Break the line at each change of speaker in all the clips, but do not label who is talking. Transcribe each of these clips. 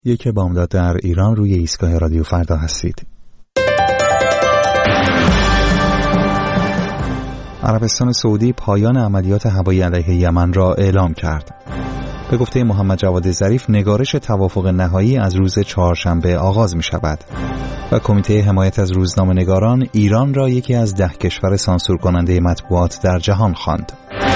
یک بامداد در ایران روی ایستگاه رادیو فردا هستید. عربستان سعودی پایان عملیات هوایی علیه یمن را اعلام کرد. به گفته محمد جواد ظریف نگارش توافق نهایی از روز چهارشنبه آغاز می شود و کمیته حمایت از روزنامه‌نگاران ایران را یکی از 10 کشور سانسور کننده مطبوعات در جهان خواند.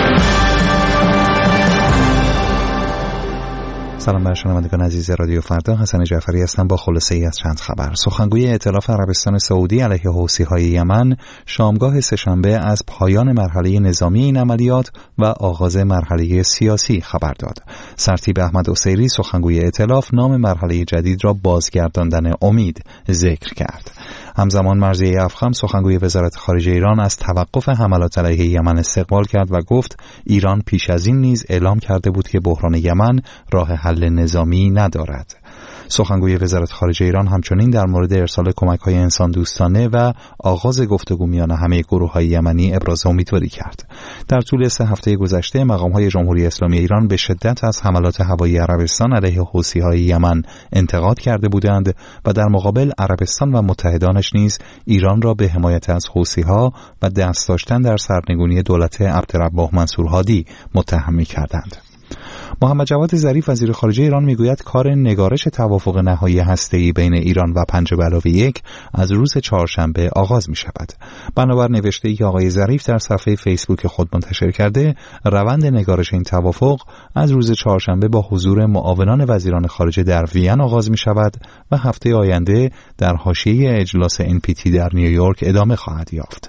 سلام بر شنوندگان عزیز رادیو فردا، حسن جعفری هستم با خلاصه ای از چند خبر. سخنگوی ائتلاف عربستان سعودی علیه حوثی‌های یمن شامگاه سه‌شنبه از پایان مرحله نظامی این عملیات و آغاز مرحله سیاسی خبر داد. سرتیپ احمد عسیری سخنگوی ائتلاف نام مرحله جدید را بازگرداندن امید ذکر کرد. همزمان مرضیه افخم سخنگوی وزارت خارجه ایران از توقف حملات علیه یمن استقبال کرد و گفت ایران پیش از این نیز اعلام کرده بود که بحران یمن راه حل نظامی ندارد. سخنگوی وزارت خارجه ایران همچنین در مورد ارسال کمک‌های انسان دوستانه و آغاز گفتگو میان همه گروه‌های یمنی ابراز امیدواری کرد. در طول 3 هفته گذشته مقام‌های جمهوری اسلامی ایران به شدت از حملات هوایی عربستان علیه حوثی‌های یمن انتقاد کرده بودند و در مقابل عربستان و متحدانش نیز ایران را به حمایت از حوثی‌ها و دست داشتن در سرنگونی دولت عبدالرب منصور هادی متهم می‌کردند. محمد جواد ظریف وزیر خارجه ایران میگوید کار نگارش توافق نهایی هسته‌ای بین ایران و 5+1 از روز چهارشنبه آغاز می شود. بنابر نوشته‌ای که آقای ظریف در صفحه فیسبوک خود منتشر کرده، روند نگارش این توافق از روز چهارشنبه با حضور معاونان وزیران خارجه در وین آغاز می شود و هفته آینده در حاشیه اجلاس NPT در نیویورک ادامه خواهد یافت.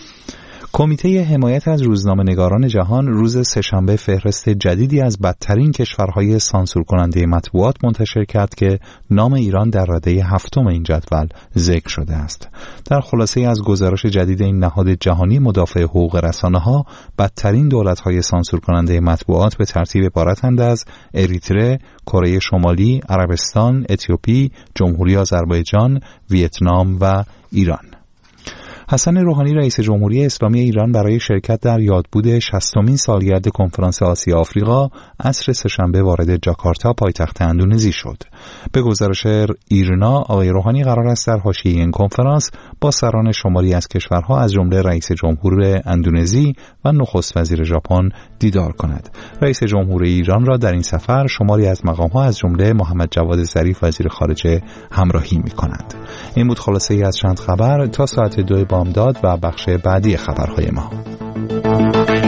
کمیته حمایت از روزنامه‌نگاران جهان روز سه‌شنبه فهرست جدیدی از بدترین کشورهای سانسور کننده مطبوعات منتشر کرد که نام ایران در رده 7 این جدول ذکر شده است. در خلاصه از گزارش جدید این نهاد جهانی مدافع حقوق رسانه‌ها، بدترین دولت‌های سانسور کننده مطبوعات به ترتیب عبارتند از اریتره، کره شمالی، عربستان، اتیوپی، جمهوری آذربایجان، ویتنام و ایران. حسن روحانی رئیس جمهوری اسلامی ایران برای شرکت در یادبود 60مین سالگرد کنفرانس آسیا آفریقا عصر سه‌شنبه وارد جاکارتا پایتخت اندونزی شد. به گزارش ایرنا آقای روحانی قرار است در حاشیه این کنفرانس با سران شماری از کشورها از جمله رئیس جمهور اندونزی و نخست وزیر ژاپن دیدار کند. رئیس جمهوری ایران را در این سفر شماری از مقام‌ها از جمله محمد جواد ظریف وزیر خارجه همراهی می‌کنند. این بود خلاصه ای از چند خبر. تا ساعت 2 بامداد و بخش بعدی خبرهای ما.